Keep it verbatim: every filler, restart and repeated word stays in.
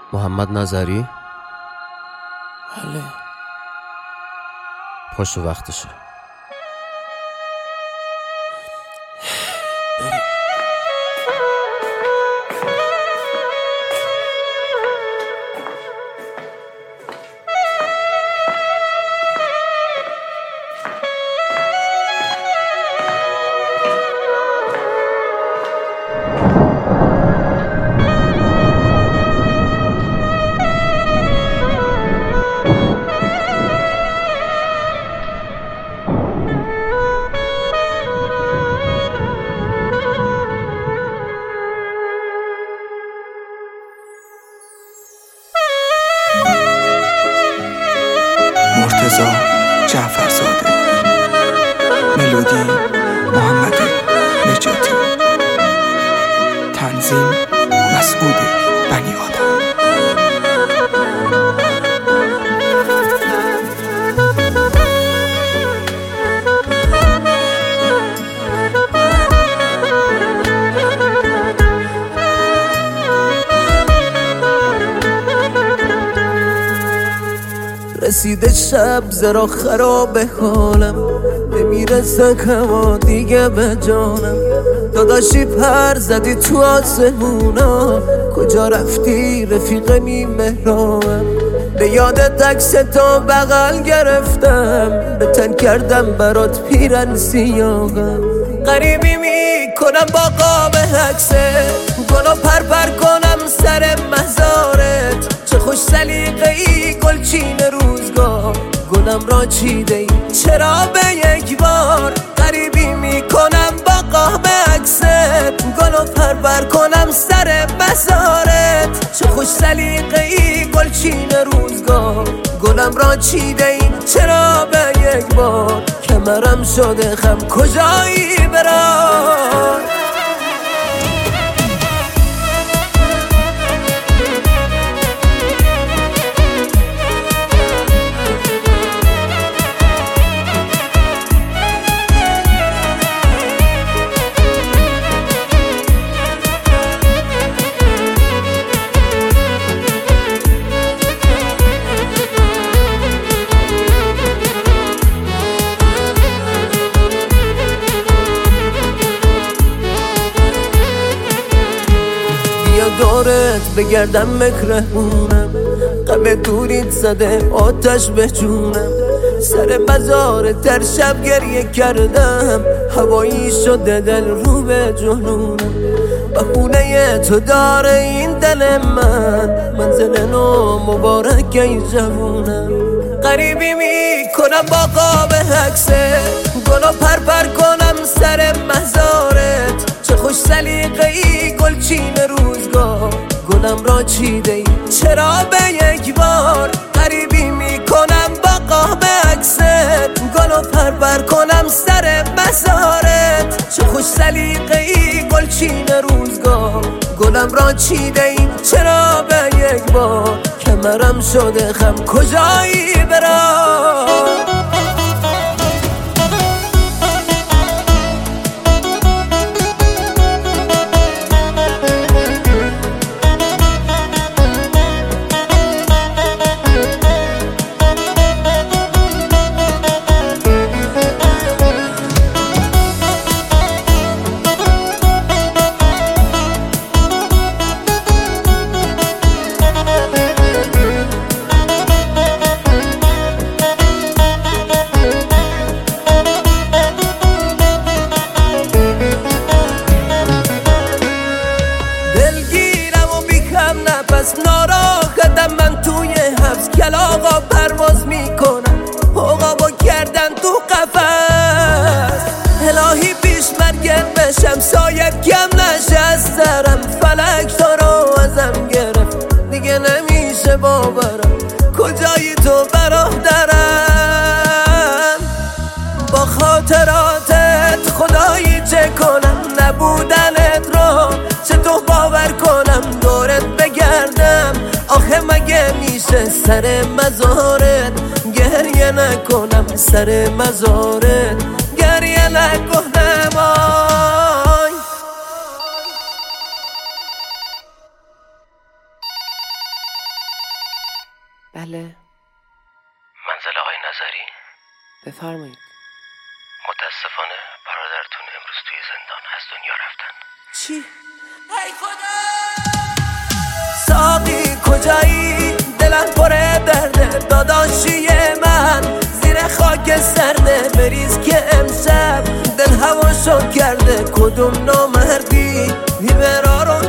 محمد نظری. بله پاشو وقتشه. بریم. مرتضی جعفرزاده، ملودی محمد نجاتی، تنظیم مسعود بنی آدم. رسیده شب زرا خراب حالم، نمیرسه کما دیگه به جانم. داداشی پر زدی تو آسمونا، کجا رفتی رفیق مهرانم؟ به یاد عکس تو بغل گرفتم، به تن کردم برات پیرن سیاهم. غریبی میکنم با قاب عکسه، گلو پر پر کنم سر مزارت. چه خوش سلیقه ای گلچین روزگار، گلم را چیده ای چرا به یک بار؟ غریبی میکنم با قاب عکست، گلو پر پر کنم سر مزارت. چه خوش سلیقه ای گلچین روزگار، گلم را چیده ای چرا به یک بار؟ کمرم شده خم کجایی برام؟ دورت بگردم مکرهونم، غم دوریت زده آتش به جونم. سر مزار تر شب گریه کردم، هوایی شده دل رو به جنونم. بخونه تو داره این دل من، منزل نو مبارک ای جوونم. غریبی میکنم با قاب عکسه، گلو پر پر کنم سر مزارت. چه خوش سلیقه ای گلچین روزگار، گلم را چیده ای چرا به یک بار؟ غریبی میکنم با قاب عکست، گلو پر پر کنم سر مزارت. چه خوش سلیقه ای گلچین روزگار، گلم را چیده ای چرا به یک بار؟ کمرم شده خم کجایی برام؟ ناراحتم من توی حبس، کلاغا پرواز میکنم عقابو کردن تو قفس. الهی پیش مرگم بشم سایب کم نشست سرم، فلک تو رو ازم گرفت دیگه نمیشه باورم. کجایی تو برادرم؟ با خاطراتت خدایی چه کنم؟ نبودنت رو چطور باور کنم؟ دورت بگردم آخه مگه میشه سر مزارت گریه نکنم؟ سر مزارت گریه نکنم آی. بله. منزل آقای نظری؟ بفرمایید. متاسفانه برادرتون امروز توی زندان از دنیا رفتن. چی؟ ای خدا! ساقی کجایی؟ دلم پره درده داداشی من، زیر خاک سرده بریز که امشب دل هواشو کرده. کدوم نامردی بیبرارو